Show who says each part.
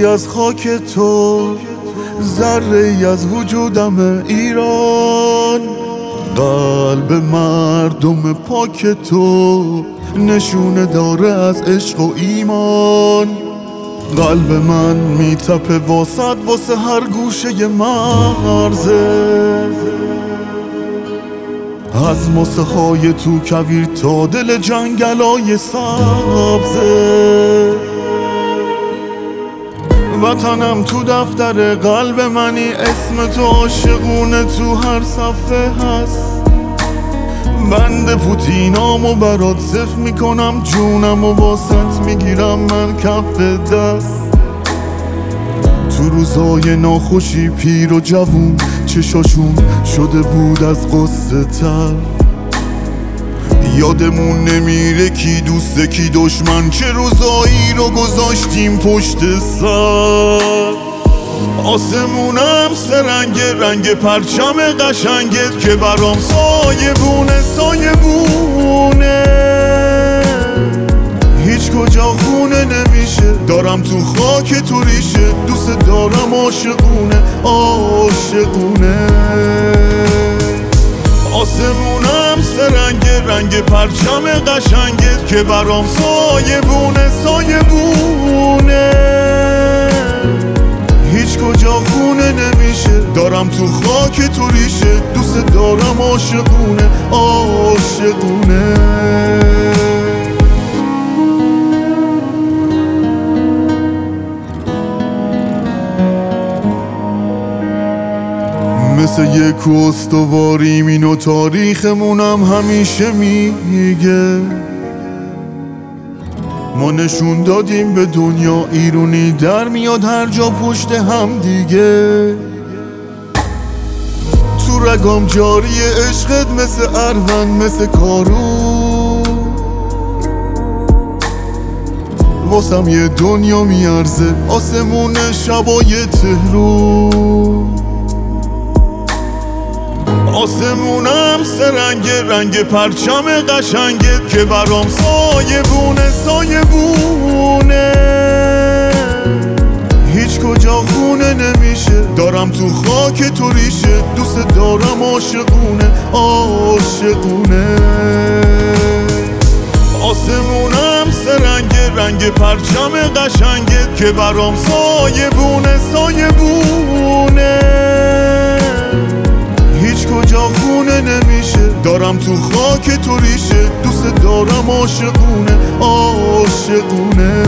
Speaker 1: سازی از خاک تو، ذره ای از وجودم ایران. قلب مردم پاک تو نشونه داره از عشق و ایمان. قلب من میتپه واسه هر گوشه مرزه، از ماسه های تو کویر تا دل جنگلای سبزه. وطنم تو دفتر قلب منی، اسم تو عاشقونه تو هر صفحه هست. بند پوتینامو برات صفر میکنم، جونمو واسط میگیرم من کف دست. تو روزای ناخوشی پیر و جوون چشاشون شده بود از قصه تر. یادمون نمیره کی دوسته کی دشمن، چه روزایی رو گذاشتیم پشت سر. آسمونم سرنگ رنگ پرچم قشنگت که برام سایه بونه. هیچ کجا خونه نمیشه، دارم تو خاک تو ریشه. دوست دارم عاشقونه. آسمونم سرنگ رنگ پرچم قشنگت که برام سایه بونه. هیچ کجا خونه نمیشه، دارم تو خاک تو ریشه. دوست دارم عاشقونه. مثل یک استواریم اینو تاریخمونم همیشه میگه. ما نشون دادیم به دنیا ایرونی در میاد هر جا پشت هم دیگه. تو رگام جاری عشقت مثل اروند مثل کارو، واسم یه دنیا میارزه آسمون شبای تهرون. آسمونم سرنگ رنگ پرچم قشنگت که برام سایه بونه. هیچ کجا خونه نمیشه، دارم تو خاک تو ریشه. دوست دارم عاشقونه. آسمونم سرنگ رنگ پرچم قشنگت که برام سایه بونه. هیچ کجا خونه نمیشه، دارم تو خاک تو ریشه. دوست دارم عاشقونه.